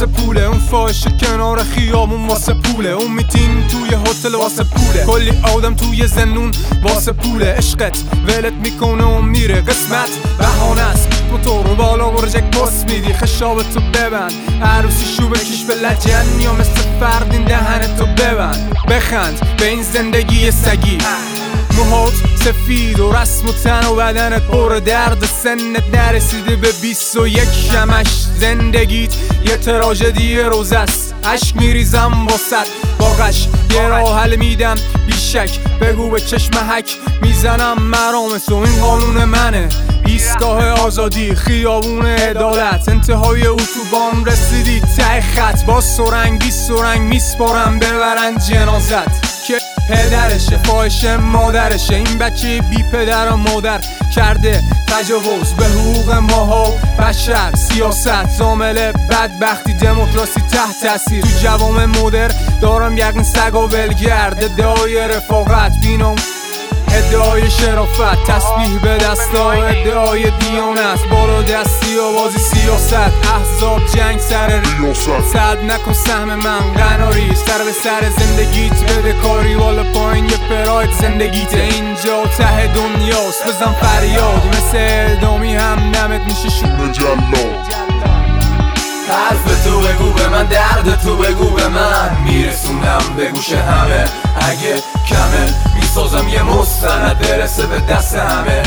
واسه پوله، اون فاحشه کنار خیابون واسه پوله، اون میتینگ توی هتل واسه پوله، کلی آدم توی زنون واسه پوله. عشقت ولت میکنه و میره، قسمت بهانه است، موتور رو بالا برجک پس میدی، خشابتو ببند، عروسیشو بکش به لجن یا مثل فردین دهنتو ببند. بخند به این زندگی سگی، موهات سفید و رسم و تن و بدنت پر درد، سنت نرسیده به 21 شمش، زندگیت یه تراژدی روز است، عشق میریزم واسط باقش، یه راه حل میدم بیشک، بگو به چشم حک میزنم مرامت و این قانون منه، ایستگاه آزادی، خیابون عدالت، انتهای اتوبان رسیدی ته خط، با سرنگ بی سرنگ میسپارم ببرن جنازت، که پدرشه فاحشه مادرشه، این بچه بی پدر و مادر کرده تجاوز به حقوق ماها بشر، سیاست زامل بدبختی، دموکراسی تحت تاثیر، تو جوامع مدر دارم یقین سگا ولگرد، ادعای رفاقت بینم، ادعای شرافت، تسبیح به دستا، ادعای دیانت، بالا دستی و بازی سیاست، احزاب جنگ سر ریاست، صد نکن سهم من قناری، سر به سر زندگیت بده کاری، والا پایین یه پراید زندگیت، اینجا ته دنیاست، بزن فریاد، مثل اعدامی هم نمت میشه شون جلاد. حرف تو بگو به من، درد تو بگو به من، میرسونم به گوش همه، اگه کمه میسازم یه مستند برسه به دست همه.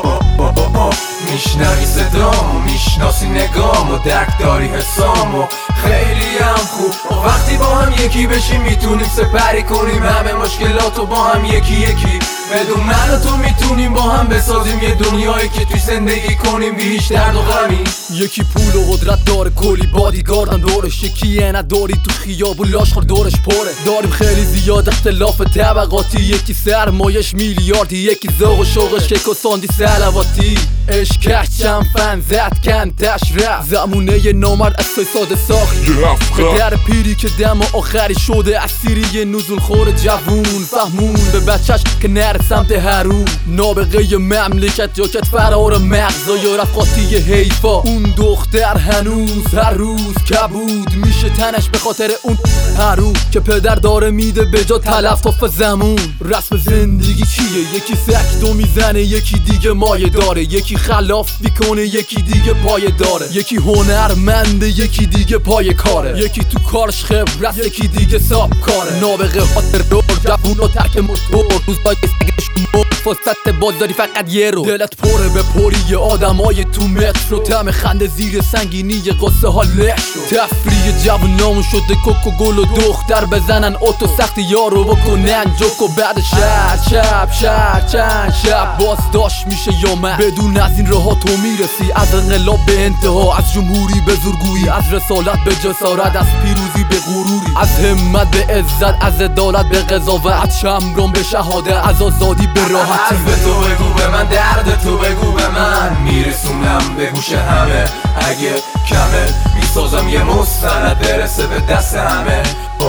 میشنوی صدامو، میشناسی نگامو، درک داری حسامو، خیلی هم خوب، وقتی با هم یکی بشیم میتونیم سپری کنیم همه مشکلاتو با هم یکی یکی، بدون من و تو میتونیم با هم بسازیم یه دنیایی که توی زندگی کنیم بی هیچ درد و غمی. یکی پول و قدرت داره، کلی بادیگاردن دورش، یکی نداری تو خیابون لاشخور دورش پره، داریم خیلی زیاد اختلاف طبقاتی، یکی سرمایش میلیاردی، یکی ذوق و شوقش که کساندی سلواتی، عشق چند فن زد کن تشرف، زمونه ی نامرد از توی ساده ساخت در پیری که دم آخری شده، اسیری یه نزول خور جوون، فهمون به بچهش که نره سمت هرون، نابغه ی مملکت جاکت فرار مغزای رفقاتی ی حیفا، اون دختر هنوز هر روز کبود میشه تنش به خاطر اون هرون که پدر داره میده به جا تلف تاف زمون. رسم زندگی چیه؟ یکی سکدو میزنه، یکی دیگه مایه داره، یکی خلاف میکنه، یکی دیگه پایه داره، یکی هنرمنده، یکی دیگه پای کاره، یکی تو کارش خبرت، یکی دیگه ساب کاره، نابغه خاطر رو جوون و ترک موتور، روزای سگشون فرصت بازداری فقط یه رو، دلت پره به پری آدمای تو مترو، طعم خنده زیر سنگینی قصه ها لش شد، تفریح جوونامون شده کوکو گل و دختر بزنن اوتو سخت یارو بکنن جوکو، بعد شب چند شب باز داشت میشه یا من، بدون از این راه تو میرسی، از انقلاب به انتها، از جمهوری به زورگویی، از رسالت به جسارت، از پیروزی به غروری، از همت به عزت، از عدالت به قضاوت، از شمران به شهادت، از آزادی به راحتی. حرف تو بگو به من، درد تو بگو به من، میرسونم به گوش همه، اگه کمه میسازم یه مستند برسه به دست همه.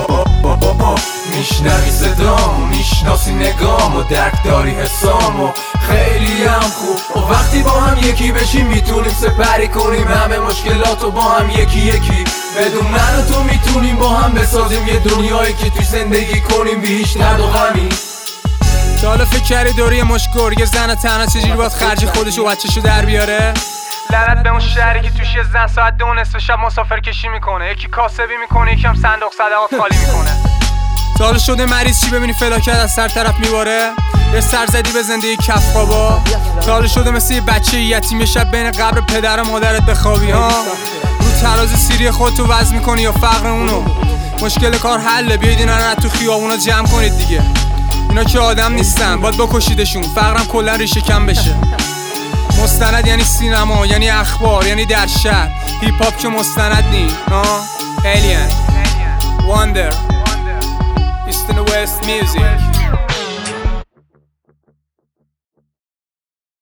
میشنوی صدامو، میشناسی نگامو، درک داری حسامو، خیلی هم خوب، و وقتی با هم یکی بشیم میتونیم سپری کنیم همه مشکلاتو با هم یکی یکی، بدون من و تو میتونیم با هم بسازیم یه دنیایی که توی زندگی کنیم بی هیچ درد و غمی. تا حالا فکر کردی داری یه مشکور یه زن تنها چجوری باید خرج خودش و بچه‌شو در بیاره؟ لعنت به اون شهری که توش یه زن ساعت 2 نصف شب مسافر کشی میکنه، یکی کاسبی میکنه، یکی هم صندوق صدقات خالی میکنه. تا حالا شده مریض چی ببینی فلاکت از سر طرف میباره؟ یه سر زدی به زندگی کف بابا؟ تا حالا شده مثل یه بچه یتیم شب بین قبر پدر و مادرت بخوابی ها؟ رو تراز سیری خودتو وزن میکنی یا فقر اونو؟ مشکل کار حله، بیاید اینا رو تو خیابونا جمع کنید دیگه، اینا که آدم نیستن، باید بکشیدشون، فقرم کلا ریشه کم بشه. مستند یعنی سینما، یعنی اخبار، یعنی در شهر، هیپ هاپ که مستند نی. Alien Wonder East and West Music.